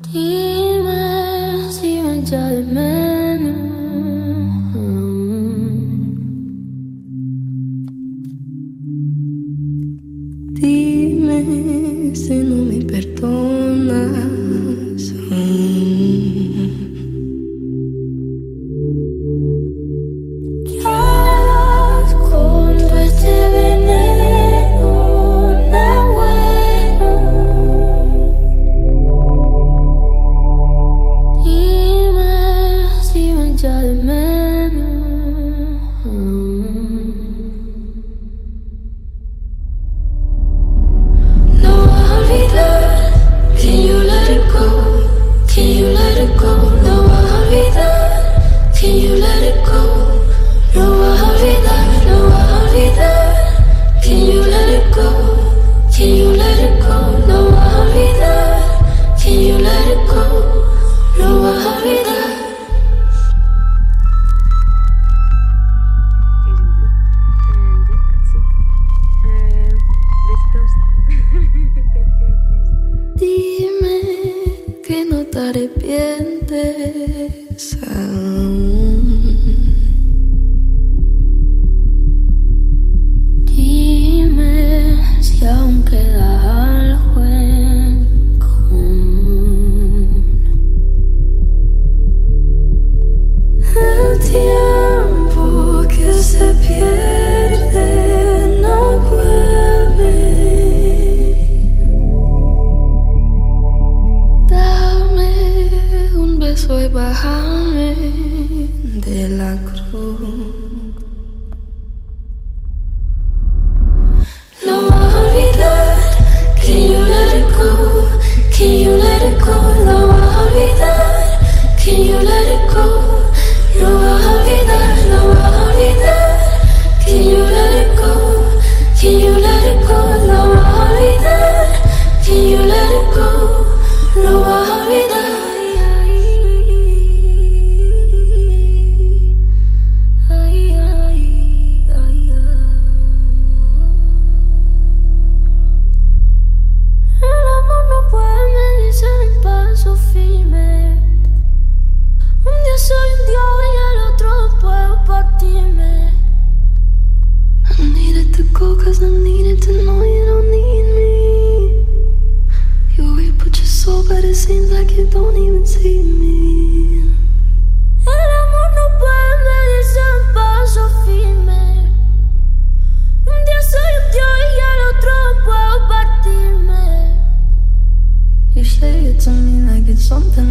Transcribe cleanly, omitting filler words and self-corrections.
Dime si me echa de menos. Dime si no me perdonas. ¿Qué harás con todo este veneno? No bueno. Dime si me echa de menos. No voy a olvidar. Can you let it go? Can you let it go? No voy a olvidar. Can you let it go? No voy a olvidar, no voy a olvidar. Can you let it go? Can you let it go? No voy a olvidar. Can you let it go? No voy a olvidar. Is in blue. And yeah, that's it. Besitos. Take care, please. Dime que no te arrepientes aún. Dime si aún queda algo en común. El tiempo que se pierde no vuelve. Dame un beso y bájame de la cruz. No voy a olvidar. Can you let it go? Can you let it go? No voy a olvidar. Can you let it go? No voy a olvidar, no voy a olvidar. Can you let it go? Can you let it go? No voy a olvidar. Can you let it go? No voy a olvidar. Ay, ay, ay, ay. El amor no puede medirse en paso firme. Un día soy un dios y el otro puedo partirme. I needed to go cause I needed to know you don't need me. You will put your soul but it seems like you don't even see me. El amor no puede medirse en paso firme. Un día soy un dios y el otro puedo partirme. You say it to me like it's something